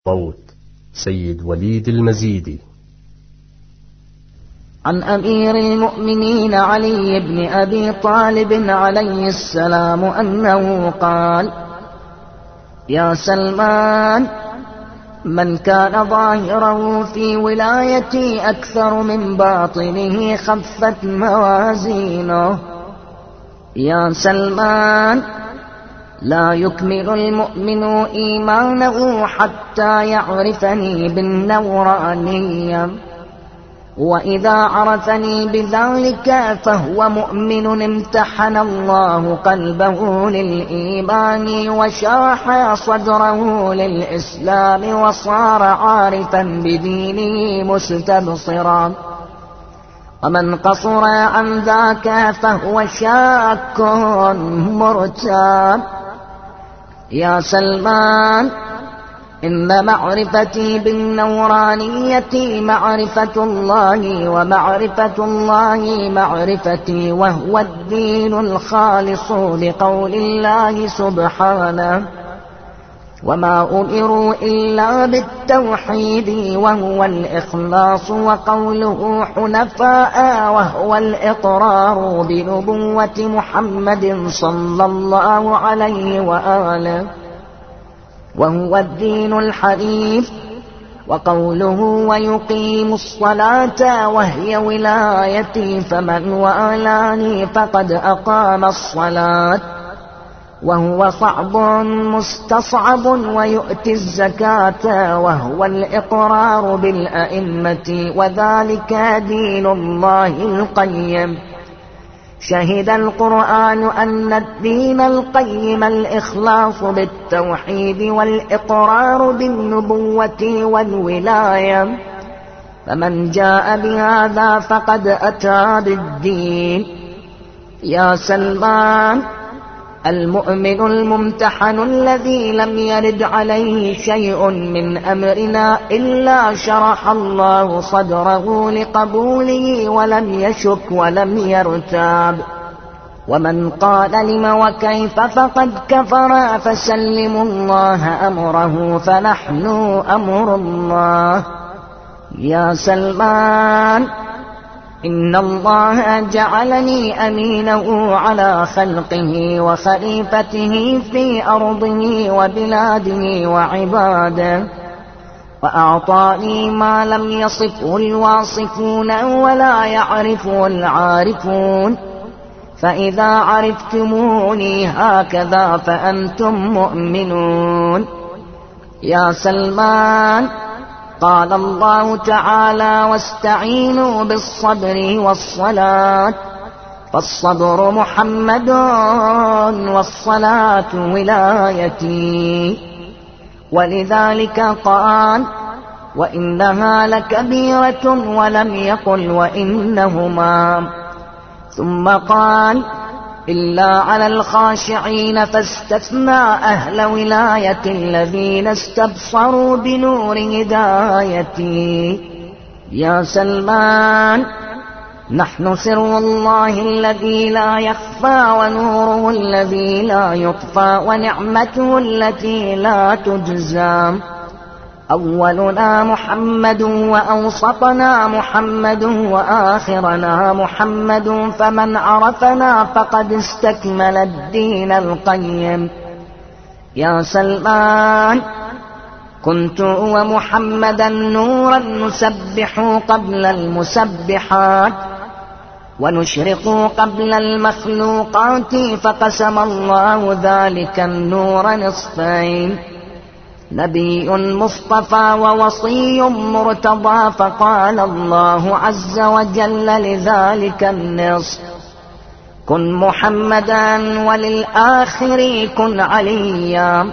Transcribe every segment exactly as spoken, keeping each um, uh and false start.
صوت سيد وليد المزيدي. عن أمير المؤمنين علي بن أبي طالب عليه السلام أنه قال: يا سلمان، من كان ظاهره في ولايتي أكثر من باطنه خفت موازينه. يا سلمان، لا يكمل المؤمن إيمانه حتى يعرفني بالنورانية، وإذا عرفني بذلك فهو مؤمن امتحن الله قلبه للإيمان وشرح صدره للإسلام وصار عارفا بدينه مستبصرا. ومن قصر عن ذاك فهو شاك مرتاب. يا سلمان، إن معرفتي بالنورانية معرفة الله، ومعرفة الله معرفتي، وهو الدين الخالص بقول الله سبحانه: وما أمروا إلا بالتوحيد وهو الإخلاص، وقوله حنفاء وهو الإقرار بنبوة محمد صلى الله عليه وآله، وهو الدين الحنيف، وقوله ويقيم الصلاة وهي ولايتي، فمن والاني فقد أقام الصلاة، وهو صعب مستصعب، ويؤتي الزكاة وهو الإقرار بالأئمة، وذلك دين الله القيم. شهد القرآن أن الدين القيم الإخلاص بالتوحيد والإقرار بالنبوة والولاية، فمن جاء بهذا فقد أتى بالدين. يا سلمان، المؤمن الممتحن الذي لم يرد عليه شيء من أمرنا إلا شرح الله صدره لقبوله ولم يشك ولم يرتاب. ومن قال لم وكيف فقد كفر، فسلموا الله أمره فنحن أمر الله. يا سلمان، إن الله جعلني أمينه على خلقه وخليفته في أرضه وبلاده وعباده، وأعطاني ما لم يصفه الواصفون ولا يعرفه العارفون، فإذا عرفتموني هكذا فأنتم مؤمنون. يا سلمان، قال الله تعالى: واستعينوا بالصبر والصلاة، فالصبر محمد والصلاة ولايتي. ولذلك قال: وإنها لكبيرة، ولم يقل وإنهما. ثم قال: إلا على الخاشعين، فاستثنى أهل ولاية الذين استبصروا بنور هدايتي. يا سلمان، نحن سر الله الذي لا يخفى، ونوره الذي لا يطفى، ونعمته التي لا تجزى. أولنا محمد، وأوسطنا محمد، وآخرنا محمد، فمن عرفنا فقد استكمل الدين القيم. يا سلمان، كنت ومحمدا نورا نسبح قبل المسبحات، ونشرق قبل المخلوقات، فقسم الله ذلك النور نصفين: نبي مصطفى ووصي مرتضى، فقال الله عز وجل لذلك النصف: كن محمدا، وللآخر كن عليا.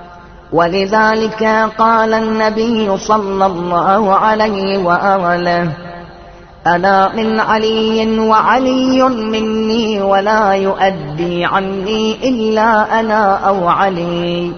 ولذلك قال النبي صلى الله عليه وآله: أنا من علي وعلي مني، ولا يؤدي عني إلا أنا أو علي.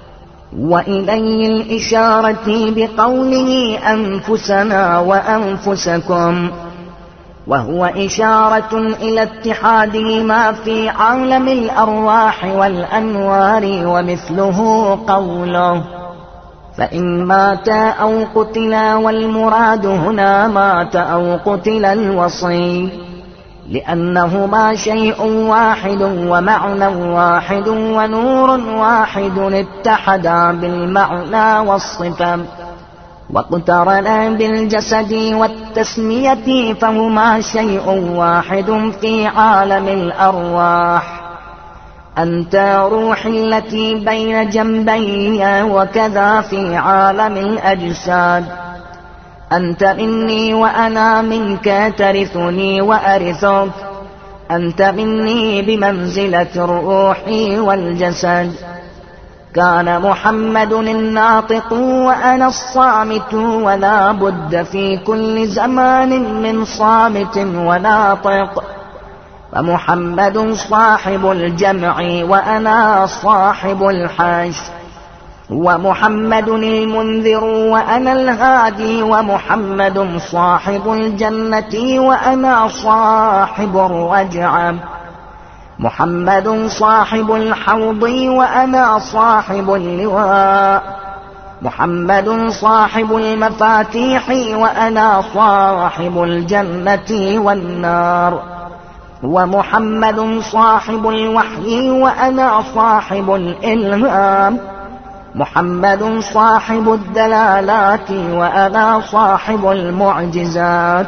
وإليه الإشارة بقوله أنفسنا وأنفسكم، وهو إشارة إلى اتحادهما في عالم الأرواح والأنوار. ومثله قوله: فإن مات أو قتل، والمراد هنا مات أو قتل الوصي، لأنهما شيء واحد ومعنى واحد ونور واحد اتحدا بالمعنى والصفة واقترنا بالجسد والتسمية، فهما شيء واحد في عالم الأرواح. أنت روحي التي بين جنبي، وكذا في عالم الأجساد. أنت مني وأنا منك، ترثني وأرثك. أنت مني بمنزلة الروح والجسد. كان محمد الناطق وأنا الصامت، ولا بد في كل زمان من صامت وناطق. فمحمد صاحب الجمع وأنا صاحب الحشر، ومحمد المنذر وأنا الهادي، ومحمد صاحب الجنة وأنا صاحب الرجعة. محمد صاحب الحوض وأنا صاحب اللواء. محمد صاحب المفاتيح وأنا صاحب الجنة والنار. ومحمد صاحب الوحي وأنا صاحب الإلهام. محمد صاحب الدلالات وأنا صاحب المعجزات.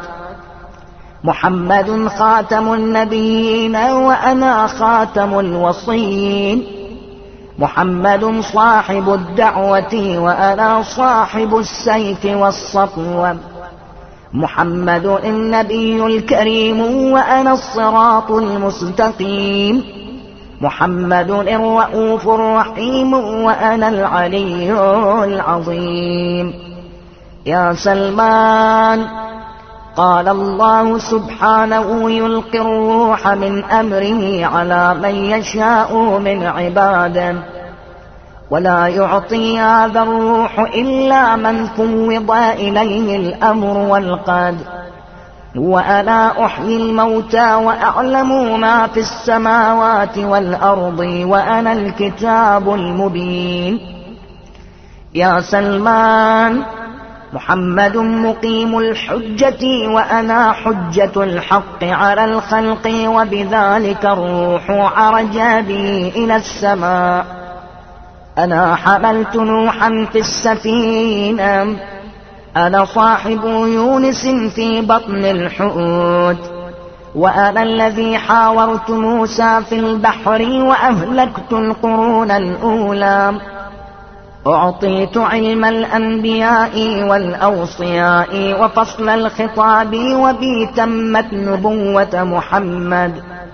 محمد خاتم النبيين وأنا خاتم الوصيين. محمد صاحب الدعوة وأنا صاحب السيف والسطوة. محمد النبي الكريم وأنا الصراط المستقيم. محمد الرؤوف الرحيم وأنا العلي العظيم. يا سلمان، قال الله سبحانه يلقي الروح من أمره على من يشاء من عباده، ولا يعطي هذا الروح إلا من فوض إليه الأمر والقدر. وأنا أحيي الموتى وأعلم ما في السماوات والأرض، وأنا الكتاب المبين. يا سلمان، محمد مقيم الحجة وأنا حجة الحق على الخلق، وبذلك الروح عرج بي إلى السماء. أنا حملت نوحا في السفينة. أنا صاحب يونس في بطن الحوت. وأنا الذي حاورت موسى في البحر وأهلكت القرون الأولى. أعطيت علم الأنبياء والأوصياء وفصل الخطاب، وبي تمت نبوة محمد.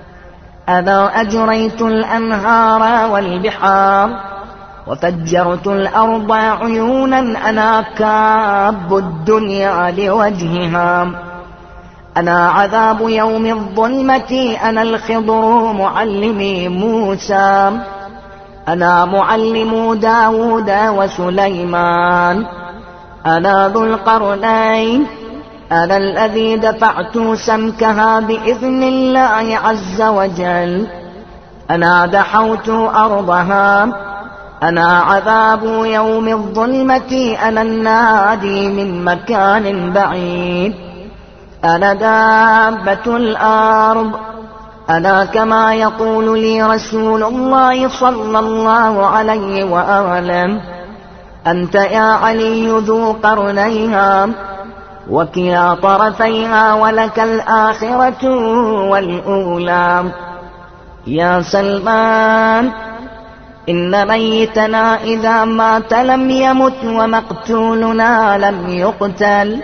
أنا أجريت الأنهار والبحار وفجرت الأرض عيونا. أنا كاب الدنيا لوجهها. أنا عذاب يوم الظلمة. أنا الخضر معلمي موسى. أنا معلم داود وسليمان. أنا ذو القرنين. أنا الذي دفعت سمكها بإذن الله عز وجل. أنا دحوت أرضها. أنا عذاب يوم الظلمة. أنا النادي من مكان بعيد. أنا دابة الأرض. أنا كما يقول لي رسول الله صلى الله عليه وآله: أنت يا علي ذو قرنيها وكلا طرفيها، ولك الآخرة والأولى. يا سلمان، إن ميتنا إذا مات لم يمت، ومقتولنا لم يقتل،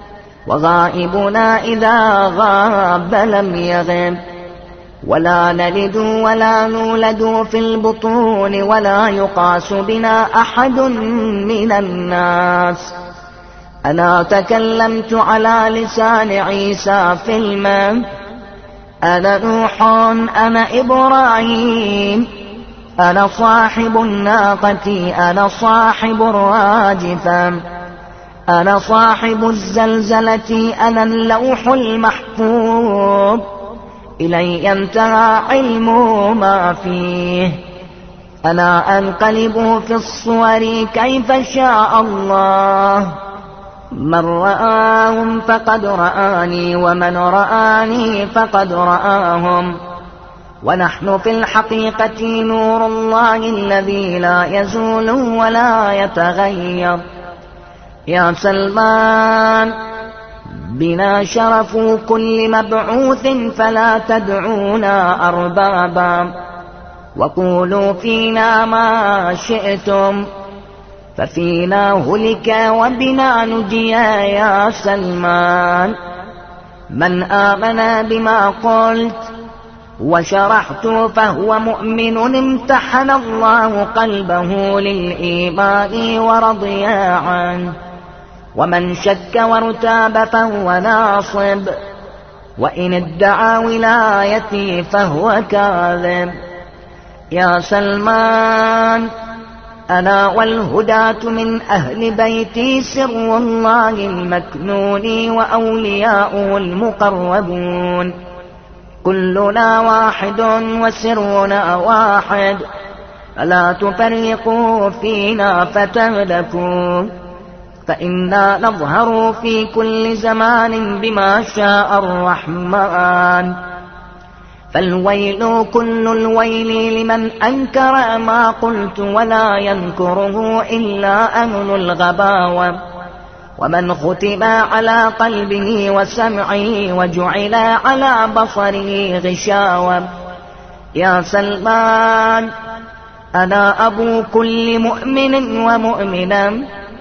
وغائبنا إذا غاب لم يغب. ولا نلد ولا نولد في البطون، ولا يقاس بنا أحد من الناس. أنا تكلمت على لسان عيسى في الماء. أنا نوح. أنا إبراهيم. أنا صاحب الناقة. أنا صاحب الراجفة. أنا صاحب الزلزلة. أنا اللوح المحفوظ، إلي انتهى علم ما فيه. أنا أنقلب في الصور كيف شاء الله. من رآهم فقد رآني، ومن رآني فقد رآهم. ونحن في الحقيقة نور الله الذي لا يزول ولا يتغير. يا سلمان، بنا شرف كل مبعوث، فلا تدعونا أربابا، وقولوا فينا ما شئتم، ففينا هلك وبنا نجيا. يا سلمان، من آمن بما قلت وشرحت فهو مؤمن، امتحن الله قلبه للإيمان ورضي عنه. ومن شك وارتاب فهو ناصب، وإن ادعى ولايتي فهو كاذب. يا سلمان، أنا والهداة من أهل بيتي سر الله المكنون، وأولياؤه المقربون. كلنا واحد وسرنا واحد، فلا تفرقوا فينا فتهلكوا، فإنا نظهر في كل زمان بما شاء الرحمن. فالويل كل الويل لمن أنكر ما قلت، ولا ينكره إلا أهل الغباوة. ومن ختم على قلبه وسمعه، وجعل على بصره غشاوة. يا سلمان، أنا أبو كل مؤمن ومؤمنا.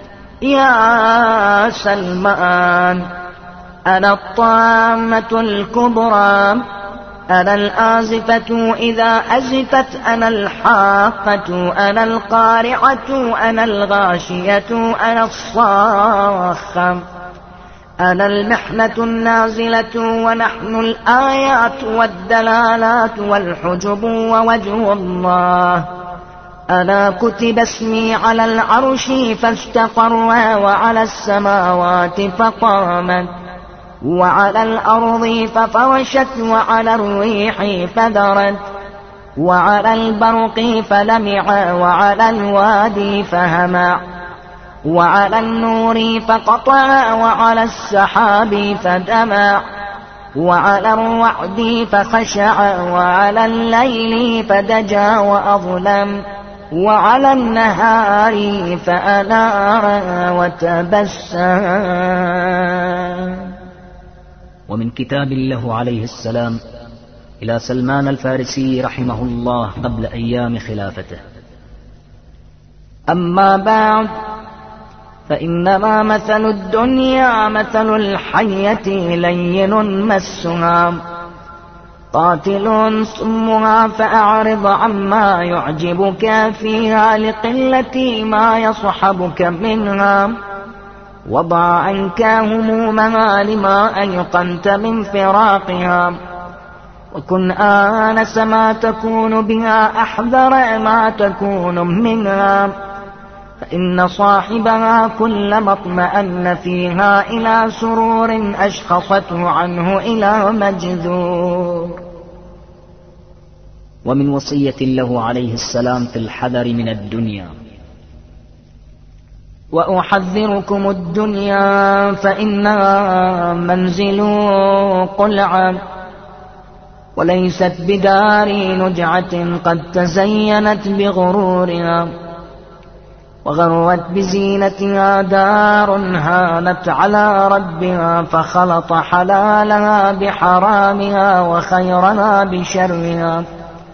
يا سلمان، أنا الطامة الكبرى، أنا الآزفة إذا أزفت، أنا الحاقة، أنا القارعة، أنا الغاشية، أنا الصاخة، أنا المحنة النازلة، ونحن الآيات والدلالات والحجب ووجه الله. أنا كتب اسمي على العرش فاستقر، وعلى السماوات فقامت، وعلى الأرض ففرشت، وعلى الريح فذرت، وعلى البرق فلمع، وعلى الوادي فهمع، وعلى النور فقطع، وعلى السحاب فدمع، وعلى الرعد فخشع، وعلى الليل فدجى وأظلم، وعلى النهار فأنار وتبسم. ومن كتاب له عليه السلام إلى سلمان الفارسي رحمه الله قبل أيام خلافته. أما بعد، فإنما مثل الدنيا مثل الحية، لين مسها، قاتل سمها، فأعرض عما يعجبك فيها لقلة ما يصحبك منها، وضع عنك همومها لما أيقنت من فراقها، وكن آنس ما تكون بها، أحذر ما تكون منها، فإن صاحبها كلما اطمأن فيها إلى سرور أشخصته عنه إلى مجذور. ومن وصية له عليه السلام في الحذر من الدنيا: وأحذركم الدنيا فإنها منزل قلعة، وليست بدار نجعة قد تزينت بغرورها، وغرت بزينتها دار هانت على ربها، فخلط حلالها بحرامها، وخيرها بشرها،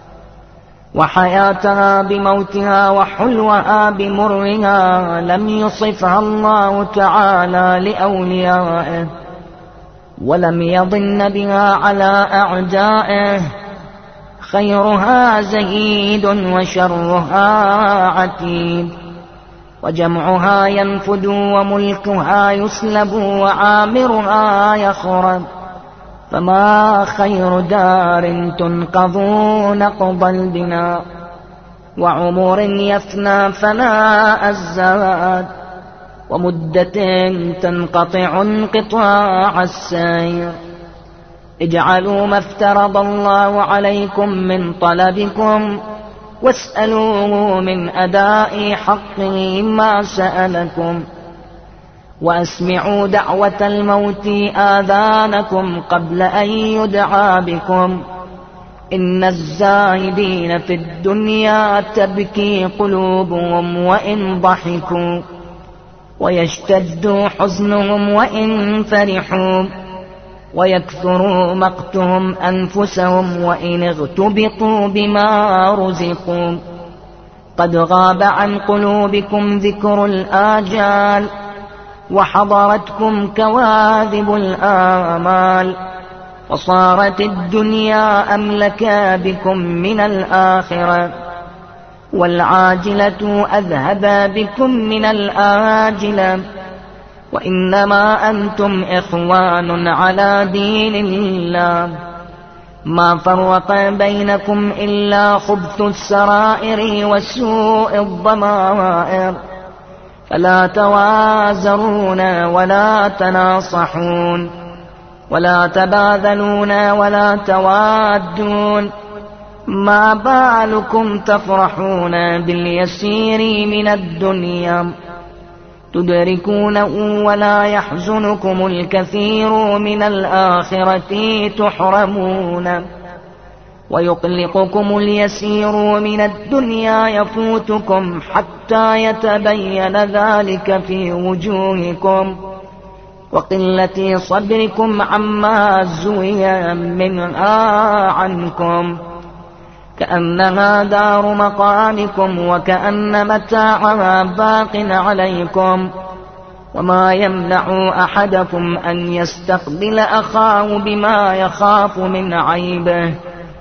وحياتها بموتها، وحلوها بمرها. لم يصفها الله تعالى لأوليائه، ولم يضن بها على أعدائه. خيرها زهيد، وشرها عتيد، وجمعها ينفد، وملكها يسلب، وعامرها يخرب. فما خير دار تنقض نقض البناء، وعمر يفنى فناء الزاد، ومدة تنقطع انقطاع السير. اجعلوا ما افترض الله عليكم من طلبكم واسألوه من أداء حقه ما سألكم، وأسمعوا دعوة الموت آذانكم قبل أن يدعى بكم. إن الزاهدين في الدنيا تبكي قلوبهم وإن ضحكوا، ويشتد حزنهم وإن فرحوا، ويكثر مقتهم أنفسهم وإن اغتبطوا بما رزقوا. قد غاب عن قلوبكم ذكر الآجال، وحضرتكم كواذب الآمال، وصارت الدنيا أملك بكم من الآخرة، والعاجلة أذهب بكم من الآجلة، وإنما أنتم إخوان على دين الله. ما فرق بينكم إلا خبث السرائر وسوء الضمائر، فلا توازرون ولا تناصحون، ولا تباذلون ولا توادون. ما بالكم تفرحون باليسير من الدنيا تدركونه، ولا يحزنكم الكثير من الآخرة تحرمون. ويقلقكم اليسير من الدنيا يفوتكم حتى يتبين ذلك في وجوهكم، وقلة صبركم عما زوي منها عنكم، كأنها دار مقامكم وكأن متاعها باق عليكم. وما يمنع أحدكم أن يستقبل أخاه بما يخاف من عيبه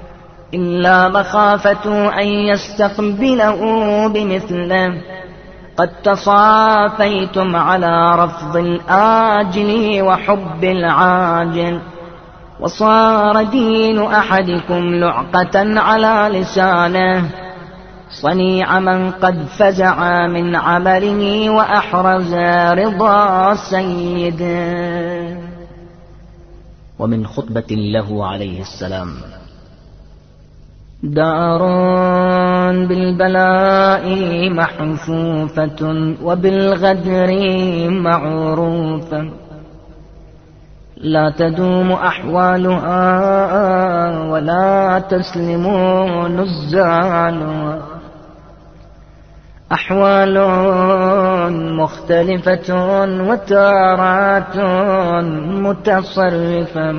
إلا مخافة أن يستقبله بمثله. قد تصافيتم على رفض الآجل وحب العاجل، وصار دين أحدكم لعقة على لسانه، صنيع من قد فزع من عمله وأحرز رضا سيده. ومن خطبة له عليه السلام: دار بالبلاء محفوفة وبالغدر معروفة، لا تدوم أحوالها ولا تسلم نزالها. أحوال مختلفة وتارات متصرفة،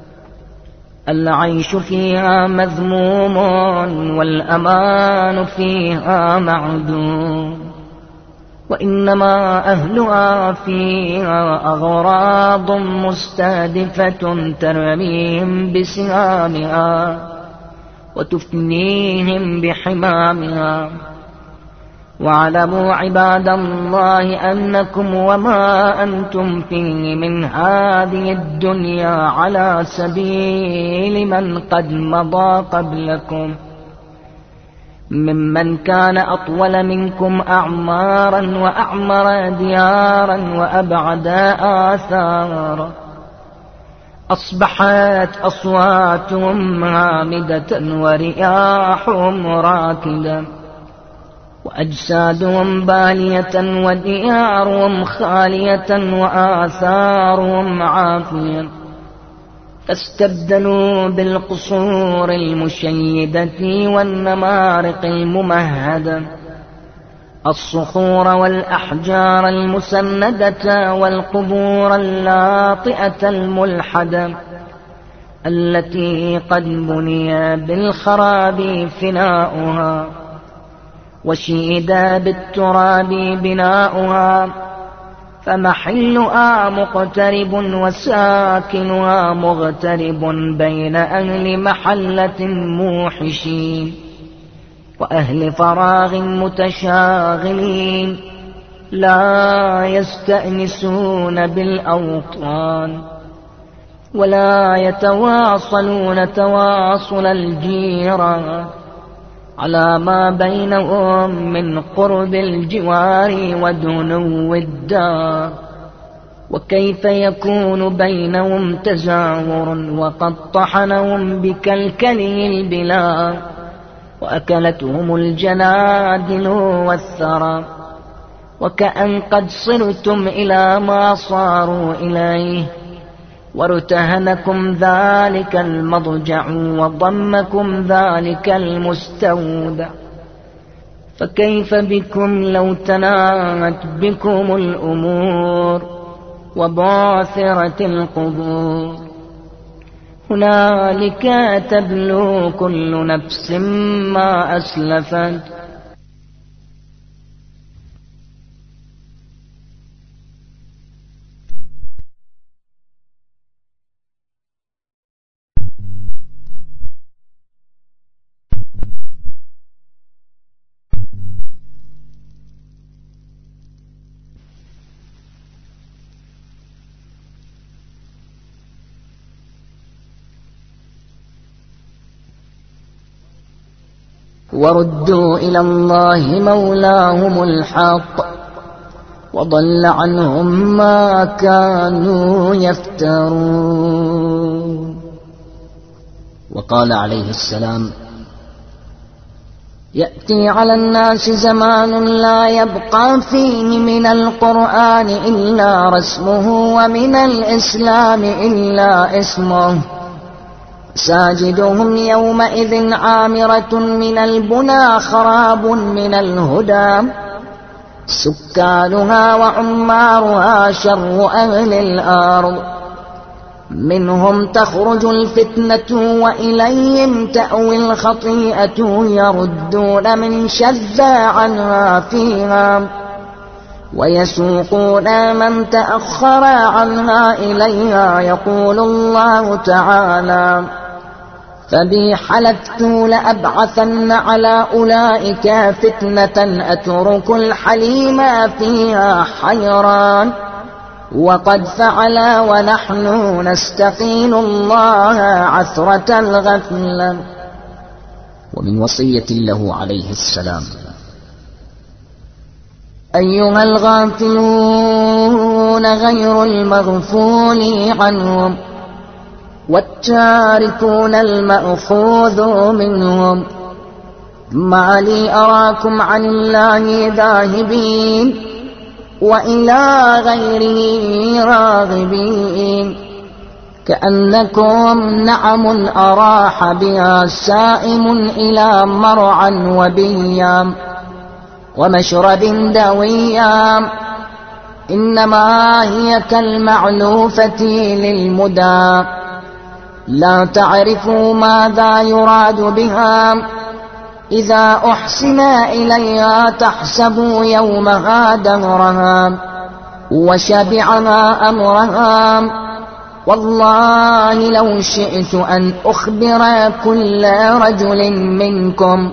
العيش فيها مذموم والأمان فيها معدوم، وإنما أهلها فيها أغراض مستهدفة ترميهم بسهامها وتفنيهم بحمامها. واعلموا عباد الله أنكم وما أنتم فيه من هذه الدنيا على سبيل من قد مضى قبلكم، ممن كان أطول منكم أعمارا وأعمر ديارا وأبعد آثارا. أصبحت أصواتهم هامدة ورياحهم راكدة، وأجسادهم بالية وديارهم خالية وآثارهم عافية. فاستبدلوا بالقصور المشيدة والنمارق الممهدة، الصخور والأحجار المسندة والقبور اللاطئة الملحدة التي قد بني بالخراب فناؤها وشيد بالتراب بناؤها، فمحلها مقترب وساكنها مغترب بين أهل محلة موحشين وأهل فراغ متشاغلين لا يستأنسون بالأوطان ولا يتواصلون تواصل الجيران على ما بينهم من قرب الجوار ودنو الدار. وكيف يكون بينهم تزاور وقد طحنهم بكلكله البلاد وأكلتهم الجنادل والثرى، وكأن قد صرتم إلى ما صاروا إليه، وارتهنكم ذلك المضجع وضمكم ذلك المستودع. فكيف بكم لو تناهت بكم الأمور وباثرت القبور؟ هنالك تبلو كل نفس ما أسلفت. وردوا إلى الله مولاهم الحق، وضل عنهم ما كانوا يفترون. وقال عليه السلام: يأتي على الناس زمان لا يبقى فيه من القرآن إلا رسمه، ومن الإسلام إلا اسمه. مساجدهم يومئذ عامرة من البنى خراب من الهدى، سكانها وعمارها شر أهل الأرض. منهم تخرج الفتنة وإليهم تأوي الخطيئة، يردون من شذ عنها فيها، ويسوقون من تأخر عنها إليها. يقول الله تعالى: فبي حلفت لأبعثن على أولئك فتنة أترك الحليم فيها حيران، وقد فعل ونحن نستقيل الله عثرة الغفلة. ومن وصية له عليه السلام: أيها الغافلون غير المغفول عنهم، والتاركون المأخوذ منهم، ما لي أراكم عن الله ذاهبين وإلى غيره راغبين، كأنكم نعم أراح بها سائم إلى مرعى وبيام ومشرب دويام، إنما هي كالمعلوفة للمدى، لا تعرفوا ماذا يراد بها. إذا أحسن إليها تحسبوا يومها دهرها وشبعها أمرها. والله لو شئت أن أخبر كل رجل منكم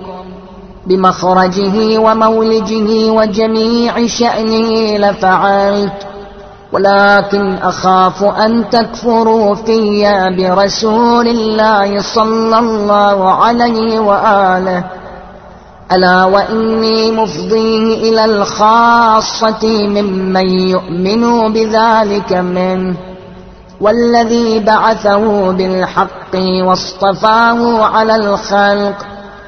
بمخرجه ومولجه وجميع شأنه لفعلت، ولكن أخاف أن تكفروا في برسول الله صلى الله عليه وآله. ألا وإني مفضيه إلى الخاصة ممن يؤمن بذلك منه، والذي بعثه بالحق واصطفاه على الخلق،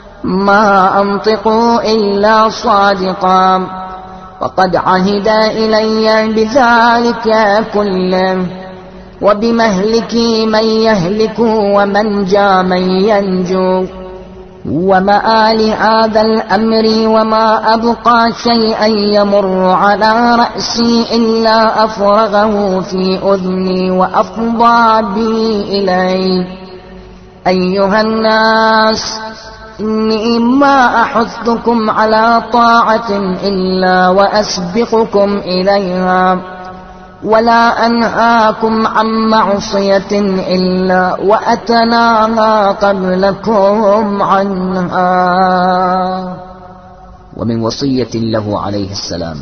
ما أنطق إلا صادقا، وقد عهد إلي بذلك كله، وبمهلك من يهلك ومنجى من ينجو، ومآل هذا الأمر وما أبقى شيئا يمر على رأسي إلا أفرغه في أذني وأفضى به إلي. أيها الناس، إني ما أحثكم على طاعة إلا وأسبقكم إليها، ولا أنهاكم عن معصية إلا وأتناهى قبلكم عنها. ومن وصية له عليه السلام: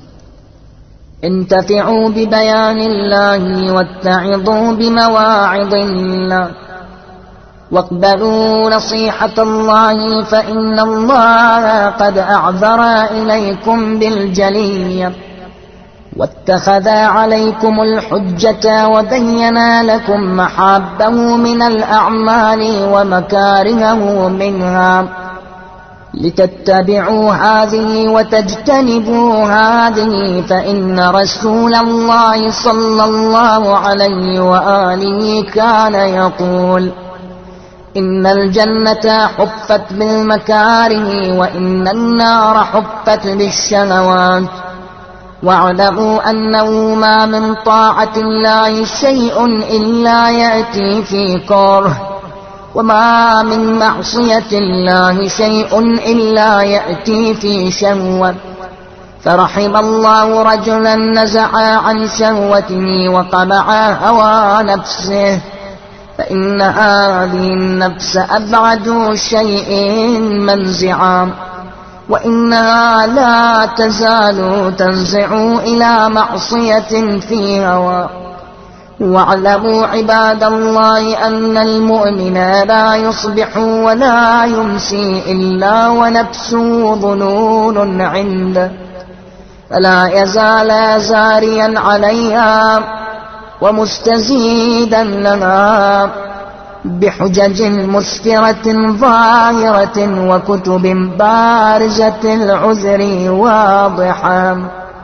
انتفعوا ببيان الله واتعظوا بمواعظ الله، واقبلوا نصيحة الله، فإن الله قد أعذر إليكم بالجلية، واتخذ عليكم الحجة، وبين لكم محابه من الأعمال ومكارهه منها، لتتبعوا هذه وتجتنبوا هذه، فإن رسول الله صلى الله عليه وآله كان يقول: إن الجنة حفت بالمكاره وإن النار حفت بالشهوات. واعلموا أنه ما من طاعة الله شيء إلا يأتي في كره، وما من معصية الله شيء إلا يأتي في شهوة. فرحم الله رجلا نزع عن شهوته وقمع هوى نفسه، فإن هذه النفس أبعد شيء منزعا، وإنها لا تزال تنزع إلى معصية في هوى. واعلموا عباد الله أن المؤمن لا يصبح ولا يمسي إلا ونفسه ظنون عنده، فلا يزال زاريا عليها ومستزيدا لها بحجج مسفرة ظاهرة وكتب بارزة العذر واضحة.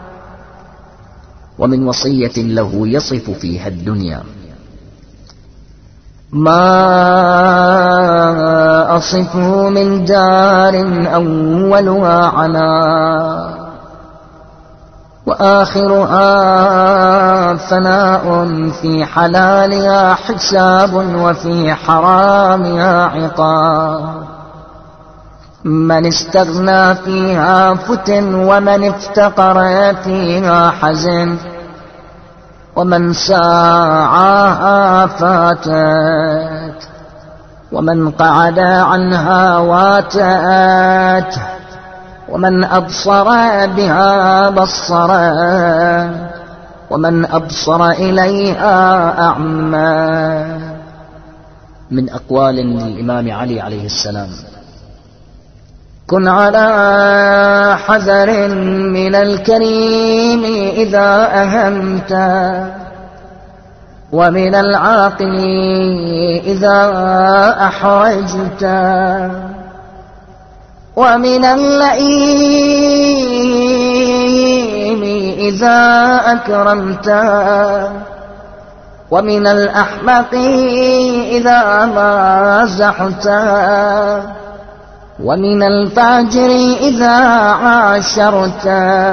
ومن وصية له يصف فيها الدنيا: ما أصفه من دار أولها عنا وآخرها فناء، في حلالها حساب وفي حرامها عقاب. من استغنى فيها فتن، ومن افتقر فيها حزن، ومن ساعاها فاتت، ومن قعد عنها واتت، ومن أبصر بها بصرت، ومن أبصر إليها أعمى. من أقوال للإمام علي عليه السلام: كن على حذر من الكريم إذا أهمت، ومن العاقل إذا أحرجت، ومن اللئيم إذا أكرمت، ومن الأحمق إذا مازحت، ومن الفاجر إذا عاشرت.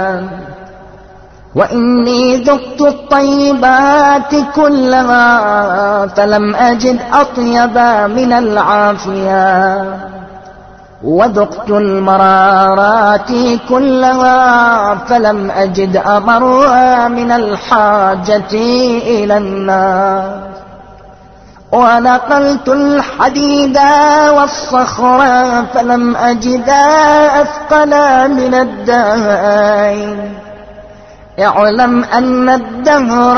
وإني ذقت الطيبات كلها فلم أجد أطيب من العافية، وذقت المرارات كلها فلم أجد أمر من الحاجة إلى النار. ونقلت الحديد والصخر فلم أجد أثقل من الدين. اعلم أن الدهر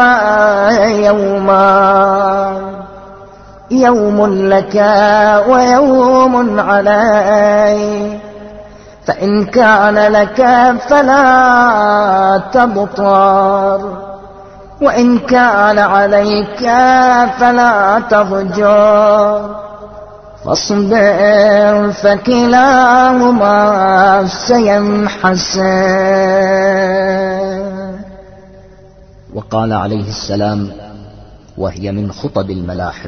يومان، يوم لك ويوم علي، فإن كان لك فلا تبطر، وإن كان عليك فلا تضجر، فاصبر فكلاهما سينحسن. وقال عليه السلام وهي من خطب الملاحم: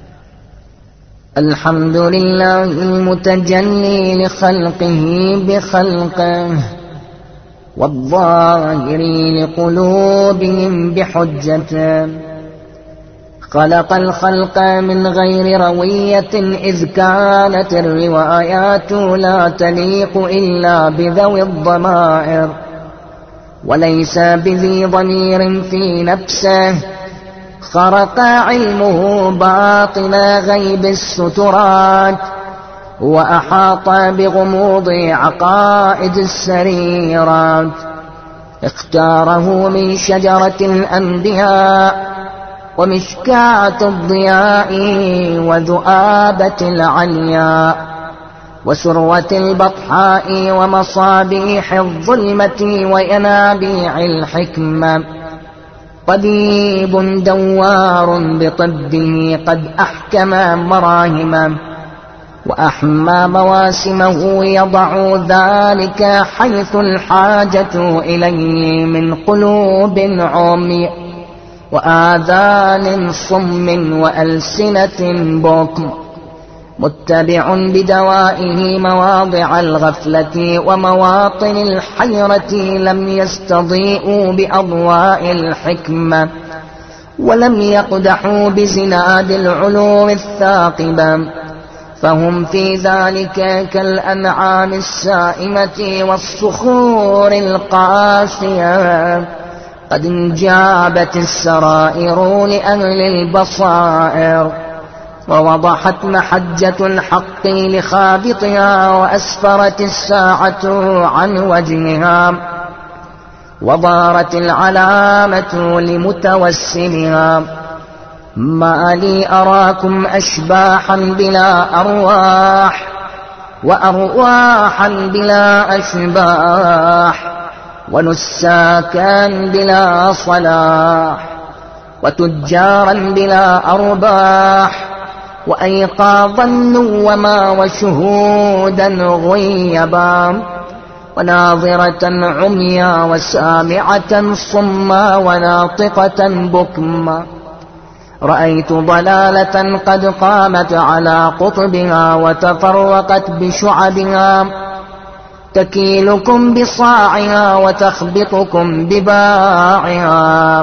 الحمد لله المتجلي لخلقه بخلقه، والظاهر لقلوبهم بحجته. خلق الخلق من غير روية، إذ كانت الروايات لا تليق إلا بذوي الضمائر، وليس بذي ضمير في نفسه. خرق علمه باطن غيب السترات، وأحاط بغموض عقائد السريرات. اختاره من شجرة الأنبياء ومشكاة الضياء وذؤابة العلياء وسروة البطحاء ومصابيح الظلمة وينابيع الحكمة. طبيب دوار بطبه قد أحكم مراهمه، وأحمى مواسمه يضع ذلك حيث الحاجة إليه من قلوب عمي وآذان صم وألسنة بكم، متبع بدوائه مواضع الغفلة ومواطن الحيرة، لم يستضيئوا بأضواء الحكمة ولم يقدحوا بزناد العلوم الثاقبة، فهم في ذلك كالأنعام السائمة والصخور القاسية، قد انجابت السرائر لأهل البصائر، ووضحت محجة الحق لخابطها، وأسفرت الساعة عن وجهها، وضارت العلامة لمتوسمها. ما لي أراكم أشباحا بلا أرواح، وأرواحا بلا أشباح، ونساكا بلا صلاح، وتجارا بلا أرباح، وأيقاظا نوما وشهودا غيبا، وناظرة عميا وسامعة صما وناطقة بكما. رأيت ضلالة قد قامت على قطبها وتفرقت بشعبها، تكيلكم بصاعها وتخبطكم بباعها،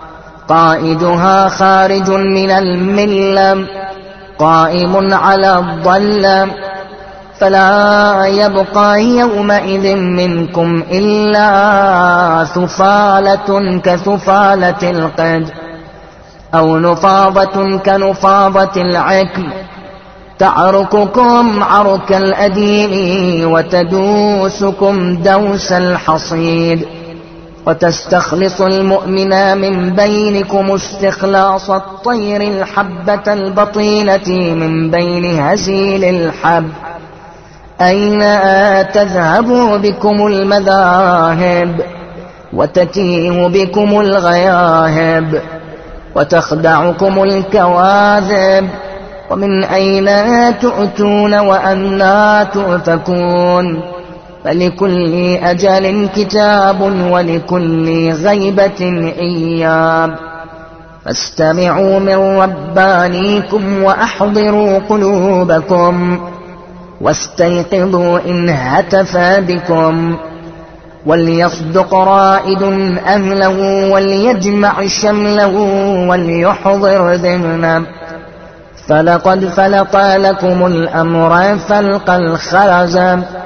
قائدها خارج من الملة قائم على الضلة، فلا يبقى يومئذ منكم إلا ثفالة كثفالة القد، أو نفاضة كنفاضة العكم، تعرككم عرك الأديم وتدوسكم دوس الحصيد، وتستخلص المؤمن من بينكم استخلاص الطير الحبة البطينة من بين هزيل الحب. أين تذهب بكم المذاهب وتتيه بكم الغياهب، وتخدعكم الكواذب، ومن أين تؤتون وأنا تؤفكون؟ فلكل أجل كتاب ولكل غيبة إياب، فاستمعوا من ربانيكم وأحضروا قلوبكم، واستيقظوا إن هتف بكم، وليصدق رائد أهله وليجمع شمله وليحضر ذهنه، فلقد فلق لكم الأمر فلق الخرز،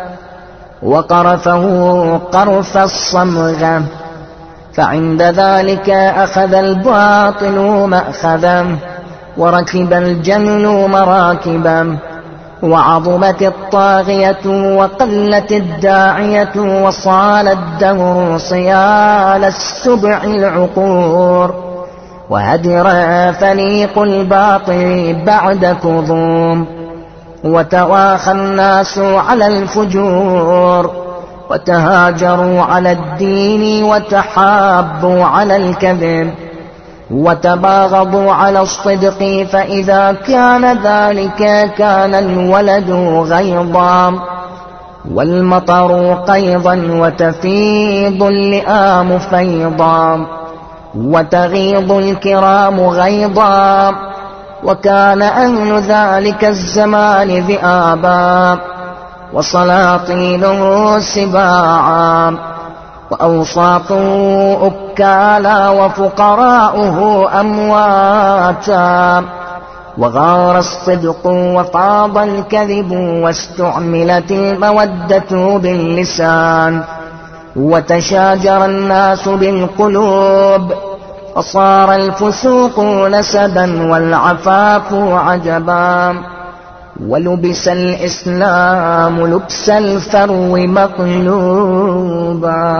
وقرفه قرف الصمغ، فعند ذلك أخذ الباطل مأخذا، وركب الجهل مراكبا، وعظمت الطاغية وقلت الداعية، وصال الدهر صيال السبع العقور، وهدر فريق الباطل بعد كظوم، وتواخى الناس على الفجور، وتهاجروا على الدين، وتحابوا على الكذب، وتباغضوا على الصدق، فإذا كان ذلك كان الولد غيضا والمطر قيضا، وتفيض اللئام فيضا، وتغيض الكرام غيضا، وكان أهل ذلك الزمان ذئابا، وسلاطينه سباعا، وأوساطه أكالا، وفقراؤه أمواتا، وغار الصدق وفاض الكذب، واستعملت المودة باللسان، وتشاجر الناس بالقلوب، فصار الفسوق نسبا والعفاف عجبا، ولبس الإسلام لبس الفرو مقلوبا.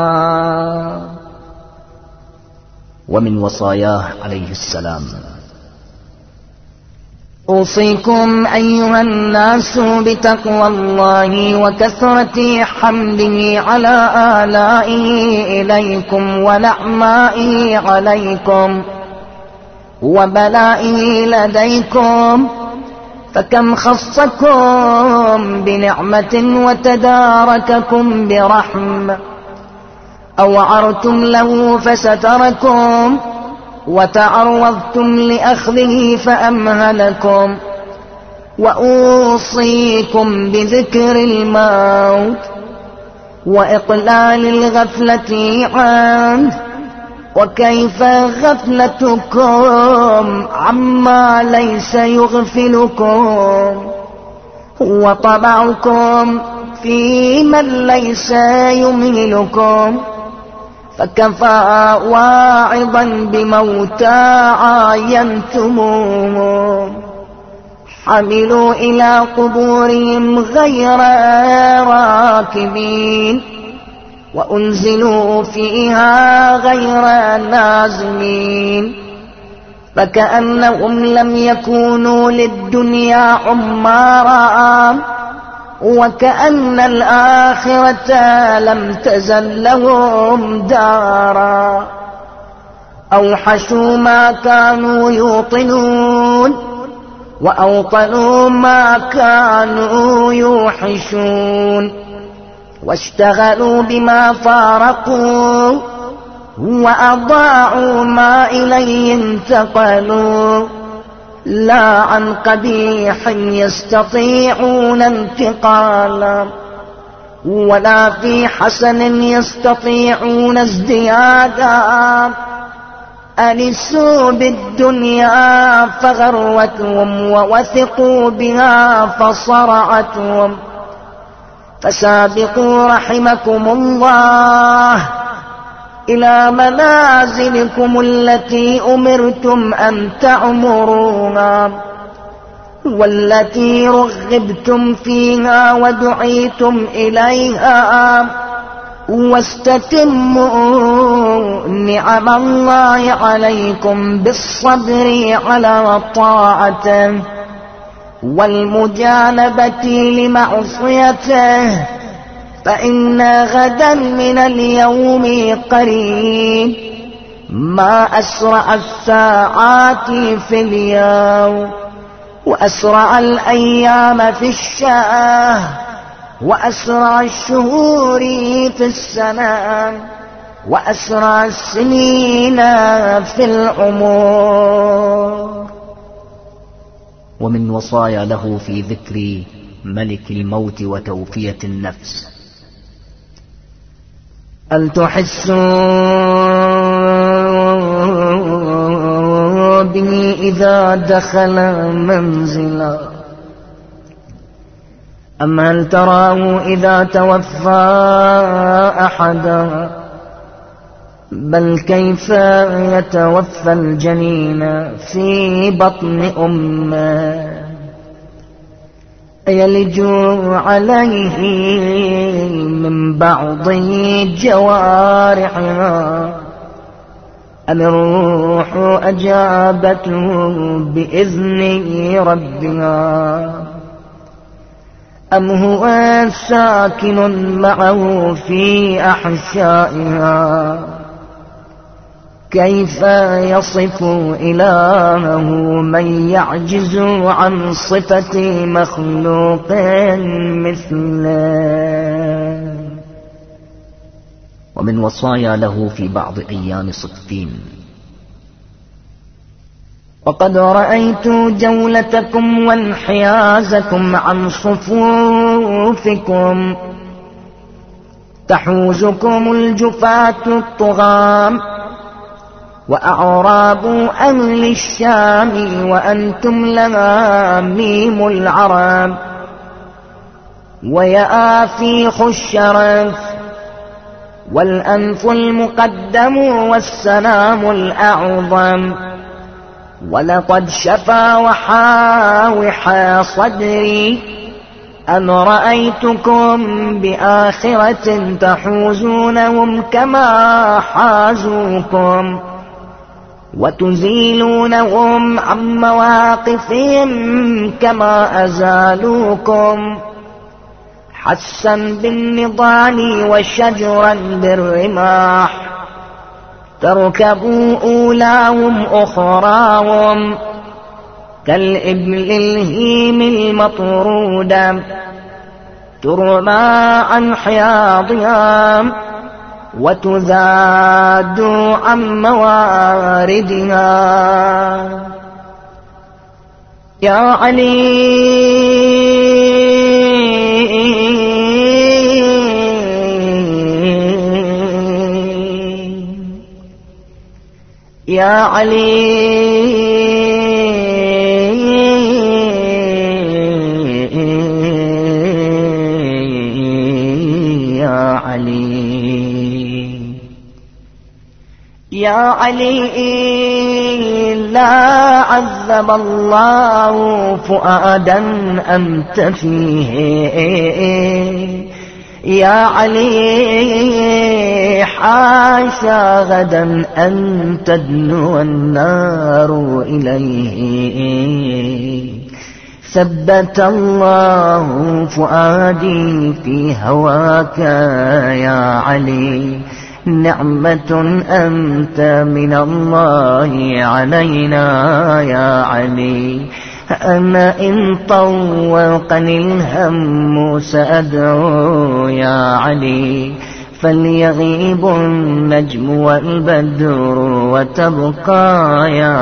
ومن وصاياه عليه السلام: أوصيكم أيها الناس بتقوى الله وكثرة حمده على آلائه إليكم ونعمائه عليكم وبلائه لديكم، فكم خصكم بنعمة وتدارككم برحمة، أوعرتم له فستركم وتعرضتم لأخذه فأمهلكم. وأوصيكم بذكر الموت وإقلال الغفلة عنه، وكيف غفلتكم عما ليس يغفلكم، وطمعكم في من ليس يمهلكم. فكفى واعظا بموتى عاينتموهم، حملوا إلى قبورهم غير راكبين، وأنزلوا فيها غير نازلين، فكأنهم لم يكونوا للدنيا عمارا، وكأن الآخرة لم تزل لهم دارا. أوحشوا ما كانوا يوطنون، وأوطنوا ما كانوا يوحشون، واشتغلوا بما فارقوا، وأضاعوا ما إليه انتقلوا. لا عن قبيح يستطيعون انتقالا، ولا في حسن يستطيعون ازديادا. أنسوا بالدنيا فغروتهم، ووثقوا بها فصرعتهم. فسابقوا رحمكم الله إلى منازلكم التي أمرتم أن تعمروها، والتي رغبتم فيها ودعيتم إليها، واستتموا نعم الله عليكم بالصبر على طاعته والمجانبة لمعصيته، فإن غدا من اليوم قريب. ما أسرع الساعات في اليوم، وأسرع الأيام في الشهر، وأسرع الشهور في السنة، وأسرع السنين في العمر. ومن وصايا له في ذكر ملك الموت وتوفية النفس: هل تحسوا به إذا دخل منزلا، أم هل تراه إذا توفى أحدا، بل كيف يتوفى الجنين في بطن أمه، يلج عليه من بعض جوارحها، أم الروح أجابته بإذن ربها، أم هو ساكن معه في أحشائها. كيف يصف إلهه من يعجز عن صفة مخلوق مثله. ومن وصايا له في بعض أيام صفين: وقد رأيت جولتكم وانحيازكم عن صفوفكم، تحوزكم الجفاة الطغام وأعراب أهل الشام، وأنتم لها ميم العرب، ويآفيخ الشرف، والأنف المقدم والسلام الأعظم. ولقد شفى وحاوح صدري أن رأيتكم بآخرة تحوزونهم كما حازوكم، وتزيلونهم عن مواقفهم كما أزالوكم، حسا بالنضال وشجرا بالرماح. تركبوا أولاهم أخراهم، كالإبل الهيم المطرودة ترمى عن حياضها وتزاد عن مواردها. يا علي يا علي يا علي يا علي لا عذب الله فؤادا أنت فيه. يا علي حاشا غدا أن تدنو النار إليه. ثبت الله فؤادي في هواك يا علي. نعمة أنت من الله علينا يا علي. أنا إن طوقني الهم سأدعو يا علي. فليغيب النجم والبدر وتبقى يا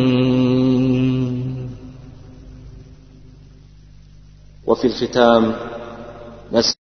علي. وفي الختام